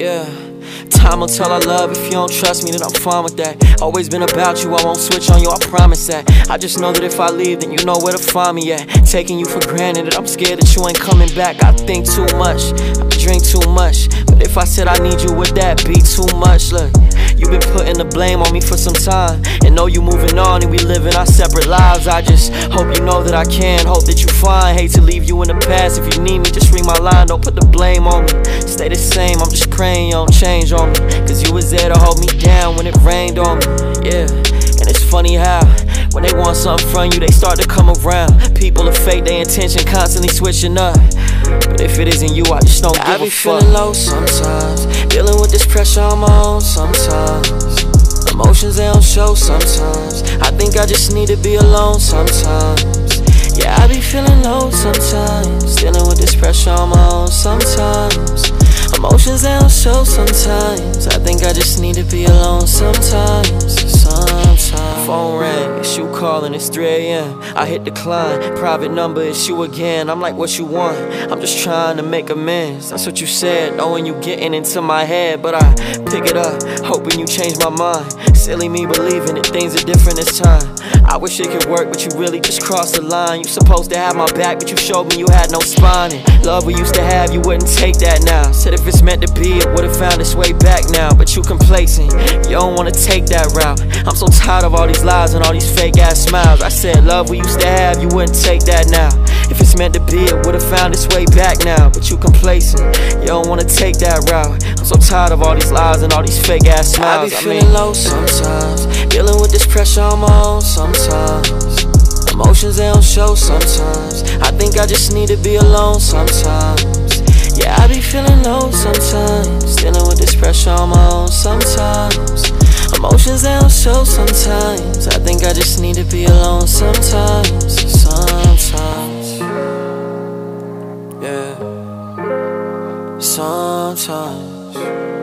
Yeah, time will tell our love. If you don't trust me, then I'm fine with that. Always been about you, I won't switch on you, I promise that. I just know that if I leave, then you know where to find me at. Taking you for granted, that I'm scared that you ain't coming back. I think too much, I drink too much. But if I said I need you, would that be too much? Look, you been putting the blame on me for some time, and know you moving on and we living our separate lives. I just hope you know that I can, hope that you fine. Hate to leave you in the past. If you need me, just ring my line, don't put the blame on me. Stay the same, I'm just praying you don't change on me, cause you was there to hold me down when it rained on me. Yeah, and it's funny how when they want something from you, they start to come around. People are fake, their intention constantly switching up. But if it isn't you, I just don't give a fuck. I be feeling low sometimes, dealing with this pressure on my own sometimes. Emotions they don't show sometimes. I think I just need to be alone sometimes. Yeah, I be feeling low sometimes, dealing with this pressure on my own sometimes. Emotions they don't show sometimes. I think I just need to be alone sometimes. Phone rang, it's you calling, it's 3 AM. I hit decline, private number, it's you again. I'm like, what you want? I'm just trying to make amends. That's what you said, knowing you getting into my head. But I pick it up, hoping you change my mind. Silly me believing that things are different this time. I wish it could work, but you really just crossed the line. You supposed to have my back, but you showed me you had no spine. And love we used to have, you wouldn't take that now. Said if it's meant to be, it would've found its way back now. But you complacent, you don't wanna take that route. I'm so tired of all these lies and all these fake ass smiles. I said love we used to have, you wouldn't take that now. If it's meant to be, it would've found its way back now. But you complacent, you don't wanna take that route. I'm so tired of all these lies and all these fake ass smiles. I be feeling low sometimes, dealing with this pressure on my own sometimes. Emotions they don't show sometimes. I think I just need to be alone sometimes. Yeah, I be feeling low sometimes, dealing with this pressure on my own sometimes. Emotions they don't show sometimes. I think I just need to be alone sometimes. Sometimes, yeah, sometimes.